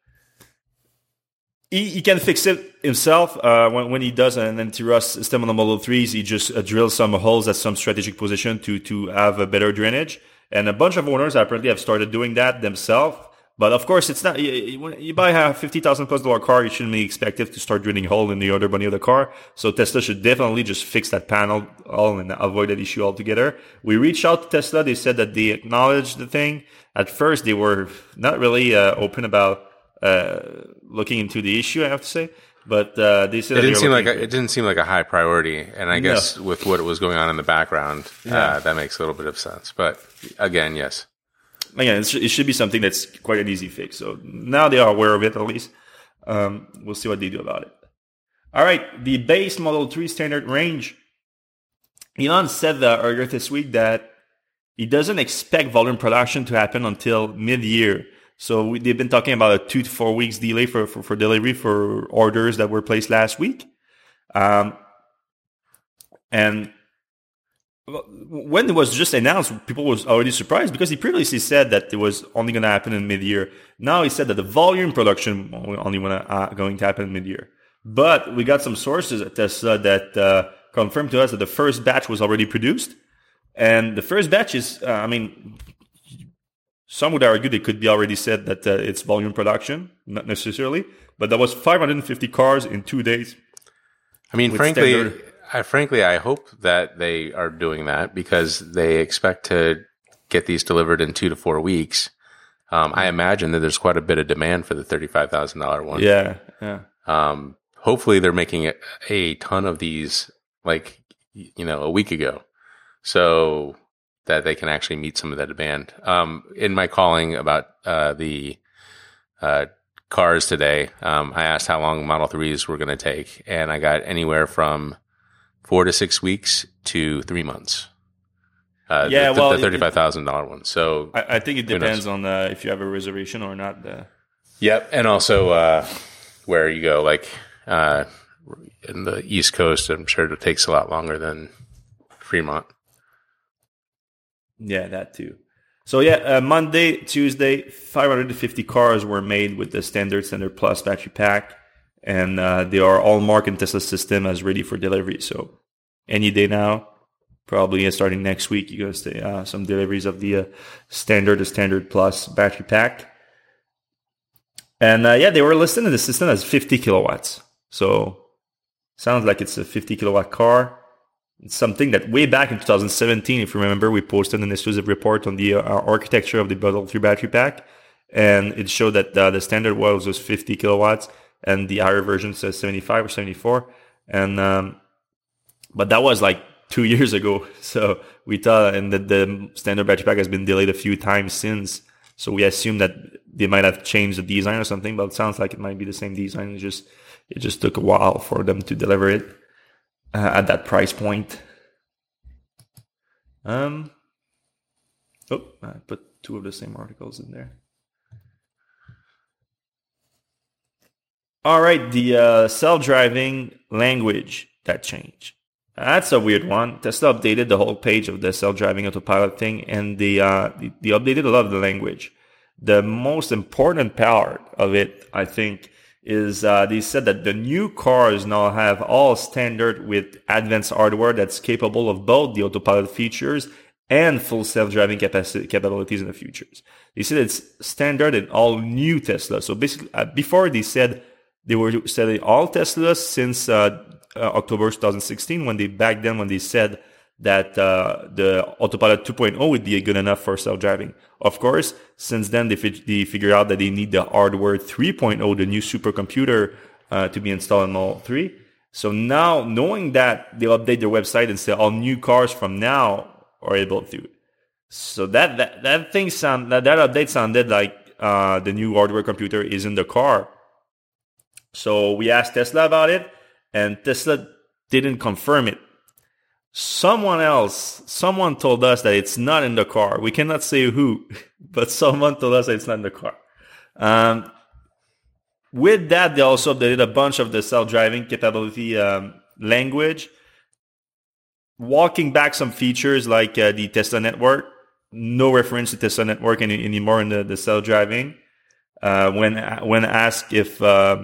A: he can fix it himself when he does an anti-rust system on the Model 3s. He just drills some holes at some strategic position to have a better drainage. And a bunch of owners apparently have started doing that themselves. But of course, it's not. When you buy a $50,000+ car, you shouldn't be expected to start drilling hole in the underbody of the car. So Tesla should definitely just fix that panel all and avoid that issue altogether. We reached out to Tesla. They said that they acknowledged the thing. At first, they were not really open about looking into the issue, I have to say. But they said
B: it didn't seem like a high priority, and I guess with what was going on in the background, that makes a little bit of sense. But again, yes.
A: Again, it should be something that's quite an easy fix. So now they are aware of it, at least. We'll see what they do about it. All right, the base Model 3 standard range. Elon said earlier this week that he doesn't expect volume production to happen until mid-year. So they've been talking about a 2 to 4 weeks delay for delivery for orders that were placed last week. And when it was just announced, people was already surprised because he previously said that it was only going to happen in mid-year. Now he said that the volume production only going to happen in mid-year. But we got some sources at Tesla that confirmed to us that the first batch was already produced. And the first batch is, some would argue they could be already said that it's volume production, not necessarily. But that was 550 cars in 2 days.
B: I mean, frankly, I hope that they are doing that because they expect to get these delivered in 2 to 4 weeks. I imagine that there's quite a bit of demand for the $35,000 one.
A: Yeah.
B: Hopefully they're making a ton of these, like, a week ago, so that they can actually meet some of that demand. In my calling about the cars today, I asked how long Model 3s were going to take, and I got anywhere from 4 to 6 weeks to 3 months. The $35,000 one. So
A: I think it depends on if you have a reservation or not.
B: Yep, and also where you go, like in the East Coast, I'm sure it takes a lot longer than Fremont.
A: Yeah, that too. So Monday, Tuesday, 550 cars were made with the Standard Plus battery pack. And they are all marked in Tesla system as ready for delivery. So any day now, probably starting next week, you're going to see some deliveries of the Standard Plus battery pack. And they were listed in the system as 50 kilowatts. So sounds like it's a 50 kilowatt car. It's something that way back in 2017, if you remember, we posted an exclusive report on the architecture of the Model 3 battery pack. And it showed that the standard was 50 kilowatts. And the higher version says 75 or 74. And but that was like 2 years ago. So we thought, and the standard battery pack has been delayed a few times since. So we assume that they might have changed the design or something, but it sounds like it might be the same design. It just took a while for them to deliver it at that price point. I put two of the same articles in there. All right, the self-driving language that changed. That's a weird one. Tesla updated the whole page of the self-driving autopilot thing, and they updated a lot of the language. The most important part of it, I think, is they said that the new cars now have all standard with advanced hardware that's capable of both the autopilot features and full self-driving capabilities in the futures. They said it's standard in all new Tesla. So basically, before they said they were selling all Teslas since October 2016, when they said that the Autopilot 2.0 would be good enough for self-driving. Of course, since then they figured out that they need the hardware 3.0, the new supercomputer, to be installed in Model 3. So now, knowing that, they'll update their website and say all new cars from now are able to. So that update sounded like the new hardware computer is in the car. So we asked Tesla about it, and Tesla didn't confirm it. Someone told us that it's not in the car. We cannot say who, but someone told us that it's not in the car. With that, they also updated a bunch of the self-driving capability language, walking back some features like the Tesla network. No reference to Tesla network anymore in the self-driving. When asked if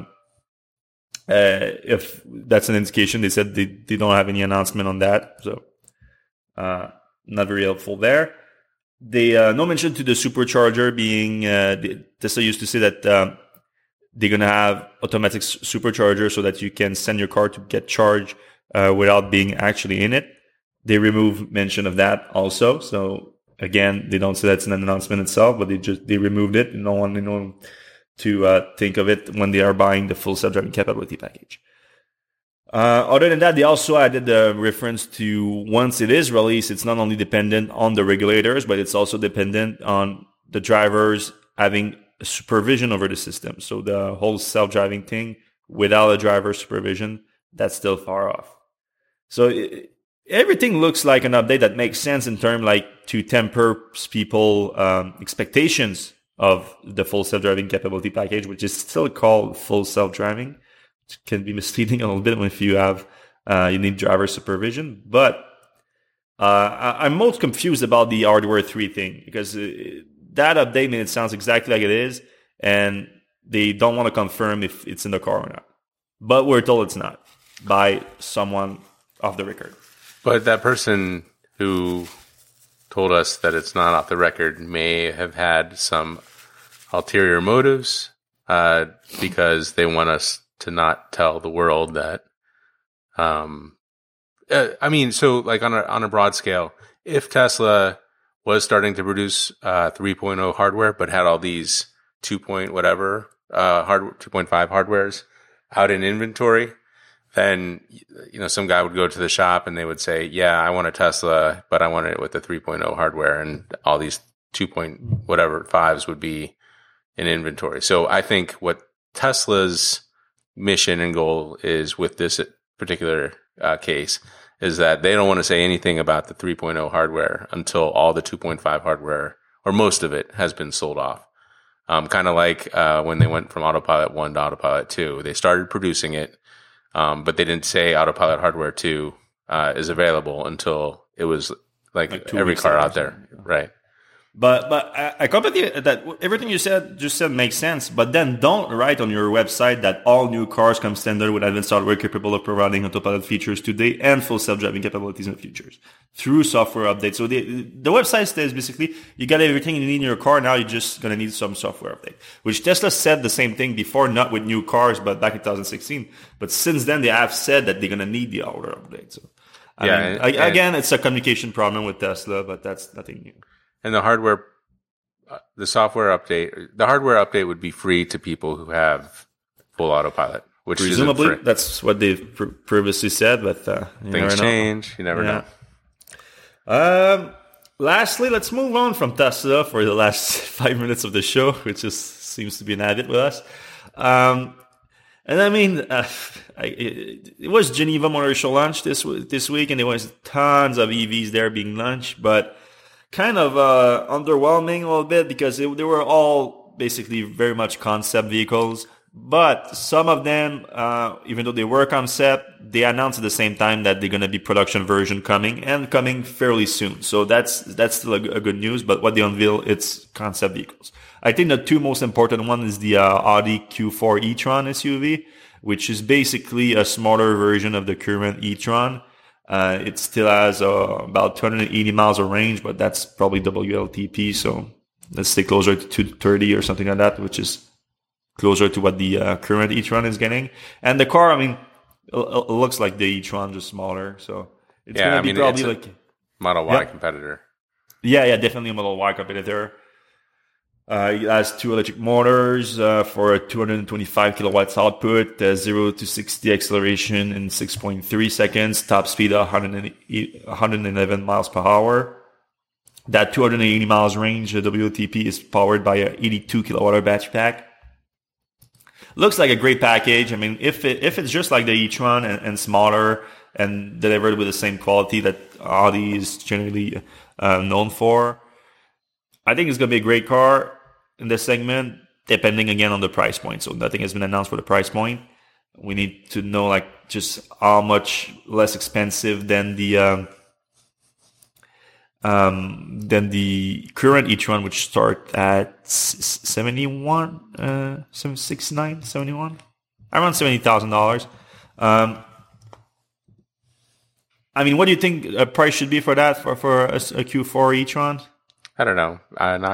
A: that's an indication, they said they don't have any announcement on that. So, not very helpful there. They, no mention to the supercharger being, Tesla used to say that, they're going to have automatic supercharger so that you can send your car to get charged, without being actually in it. They remove mention of that also. So again, they don't say that's an announcement itself, but they removed it. No one, to think of it when they are buying the full self-driving capability package. Other than that, they also added the reference to once it is released, it's not only dependent on the regulators, but it's also dependent on the drivers having supervision over the system. So the whole self-driving thing without a driver supervision, that's still far off. So everything looks like an update that makes sense in terms like to temper people expectations of the full self-driving capability package, which is still called full self-driving. It can be misleading a little bit if you have you need driver supervision. But I'm most confused about the hardware 3 thing, because that update made it sounds exactly like it is, and they don't want to confirm if it's in the car or not. But we're told it's not by someone off the record.
B: But that person who told us that it's not off the record may have had some ulterior motives, because they want us to not tell the world that. I mean, so like on a broad scale, if Tesla was starting to produce 3.0 hardware, but had all these 2.5 hardwares out in inventory, then some guy would go to the shop and they would say, "Yeah, I want a Tesla, but I want it with the 3.0 hardware," and all these 2.5s would be in inventory. So I think what Tesla's mission and goal is with this particular case is that they don't want to say anything about the 3.0 hardware until all the 2.5 hardware, or most of it, has been sold off. Kind of like when they went from Autopilot 1 to Autopilot 2. They started producing it, but they didn't say Autopilot Hardware 2 is available until it was like every car out there. Right.
A: But I completely, that everything you just said makes sense. But then don't write on your website that all new cars come standard with advanced hardware capable of providing autopilot features today and full self-driving capabilities in the futures through software updates. So the website says basically you got everything you need in your car. Now you're just gonna need some software update. Which Tesla said the same thing before, not with new cars, but back in 2016. But since then they have said that they're gonna need the hardware update. So again, it's a communication problem with Tesla, but that's nothing new.
B: And the hardware update would be free to people who have full autopilot, which
A: presumably that's what they've previously said. But
B: things change; you never know.
A: Lastly, let's move on from Tesla for the last 5 minutes of the show, which seems to be an habit with us. And I mean, it was Geneva Motor Show launch this week, and there was tons of EVs there being launched, but kind of underwhelming a little bit because they were all basically very much concept vehicles. But some of them, even though they were concept, they announced at the same time that they're going to be production version coming fairly soon. So that's still a good news. But what they unveil, it's concept vehicles. I think the two most important one is the Audi Q4 e-tron SUV, which is basically a smaller version of the current e-tron. It still has about 280 miles of range, but that's probably WLTP. So let's stay closer to 230 or something like that, which is closer to what the current e-tron is getting. And the car, I mean, it looks like the e-tron, just smaller. So it's going to be probably like
B: Model Y competitor.
A: Yeah, definitely a Model Y competitor. It has two electric motors for a 225 kilowatts output, 0 to 60 acceleration in 6.3 seconds, top speed of 111 miles per hour. That 280 miles range, WLTP, is powered by a 82 kilowatt battery pack. Looks like a great package. I mean, if it's just like the e-tron and smaller and delivered with the same quality that Audi is generally known for, I think it's going to be a great car in this segment, depending again on the price point. So nothing has been announced for the price point. We need to know like just how much less expensive than the current e-tron, which start at 71, 69, 71, around $70,000. I mean, what do you think a price should be for that for a Q4 e-tron?
B: I don't know.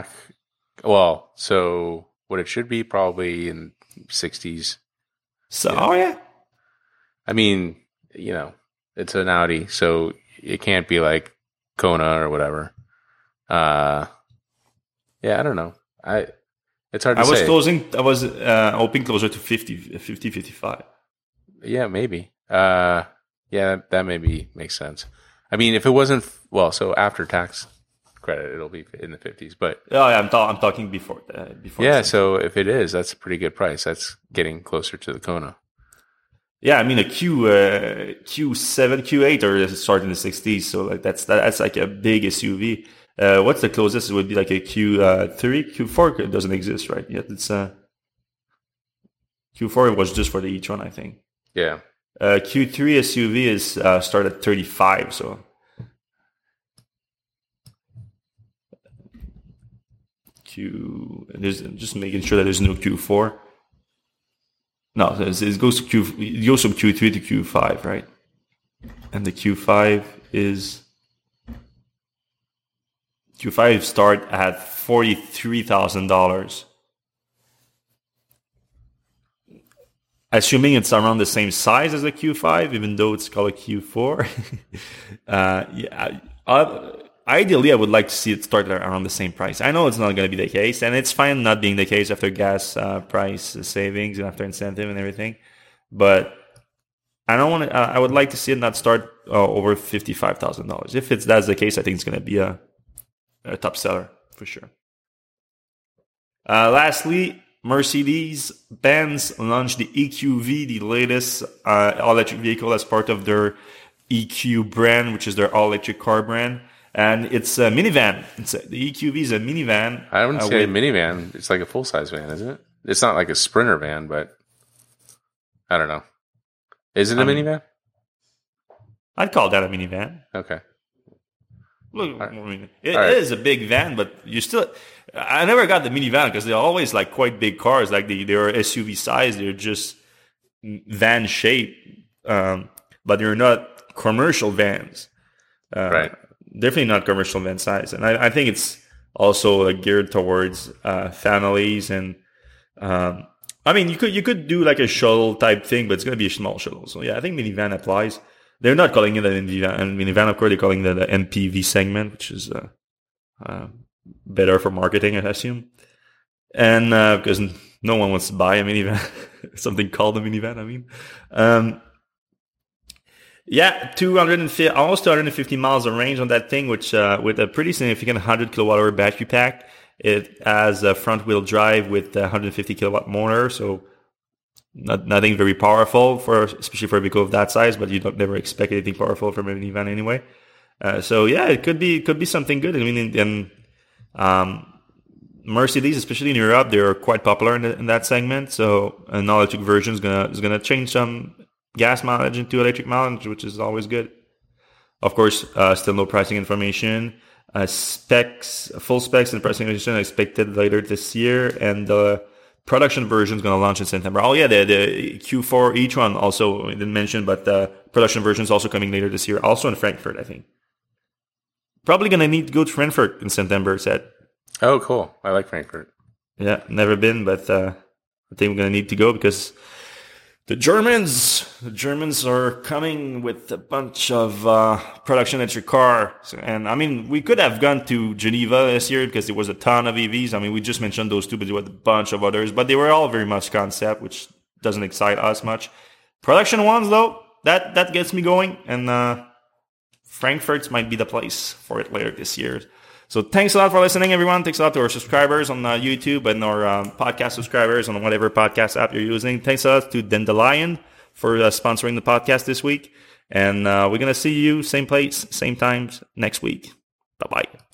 B: So what it should be probably in 60s.
A: So, yeah. Oh yeah.
B: I mean, it's an Audi, so it can't be like Kona or whatever. I don't know. It's hard to say.
A: I was hoping closer to 50, 55.
B: Yeah, maybe. That maybe makes sense. I mean, if it wasn't, so after tax credit, it'll be in the 50s, but.
A: Oh yeah, I'm talking before.
B: Yeah, so if it is, that's a pretty good price. That's getting closer to the Kona.
A: Yeah, I mean a Q7, Q8 are starting in the 60s, so like that's like a big SUV. What's the closest? It would be like a Q3, Q4 doesn't exist, right? Yet it's Q4 was just for the e-tron, I think.
B: Yeah.
A: Q3 SUV is start at 35, so. There's just making sure that there's no Q4. No, it goes from Q3 to Q5, right? And the Q5 start at $43,000. Assuming it's around the same size as a Q5, even though it's called a Q4. Ideally, I would like to see it start around the same price. I know it's not going to be the case, and it's fine not being the case after gas price savings and after incentive and everything. But I would like to see it not start over $55,000. If that's the case, I think it's going to be a top seller for sure. Lastly, Mercedes-Benz launched the EQV, the latest all-electric vehicle as part of their EQ brand, which is their all-electric car brand. And it's a minivan. The EQV is a minivan.
B: I wouldn't say a minivan. It's like a full-size van, isn't it? It's not like a Sprinter van, but I don't know. Is it a minivan?
A: I'd call that a minivan.
B: Okay.
A: Look, I mean, it is a big van, but you still. I never got the minivan because they're always like quite big cars. Like they're SUV size. They're just van shape, but they're not commercial vans.
B: Right.
A: Definitely not commercial van size, and I think it's also geared towards families. And I mean, you could do like a shuttle type thing, but it's going to be a small shuttle. So yeah, I think minivan applies. They're not calling it a minivan. Of course, they're calling it the MPV segment, which is better for marketing, I assume. And because no one wants to buy a minivan, something called a minivan. I mean. Yeah, almost 250 miles of range on that thing, which with a pretty significant 100 kilowatt-hour battery pack. It has a front-wheel drive with a 150 kilowatt motor, so nothing very powerful especially for a vehicle of that size. But you don't never expect anything powerful from a minivan anyway. So yeah, it could be something good. I mean, and Mercedes, especially in Europe, they're quite popular in that segment. So an all-electric version is gonna change some gas mileage into electric mileage, which is always good. Of course, still no pricing information. Full specs and pricing information are expected later this year, and the production version is going to launch in September. Oh yeah, the Q4 e-tron also I didn't mention, but the production version is also coming later this year, also in Frankfurt, I think. Probably going to need to go to Frankfurt in September, said.
B: Oh, cool. I like Frankfurt.
A: Yeah, never been, but I think we're going to need to go because the Germans are coming with a bunch of production electric cars. And I mean, we could have gone to Geneva this year because there was a ton of EVs. I mean, we just mentioned those two, but there were a bunch of others. But they were all very much concept, which doesn't excite us much. Production ones, though, that gets me going. And Frankfurt might be the place for it later this year. So thanks a lot for listening, everyone. Thanks a lot to our subscribers on YouTube and our podcast subscribers on whatever podcast app you're using. Thanks a lot to Dandelion for sponsoring the podcast this week. And we're going to see you same place, same times next week. Bye-bye.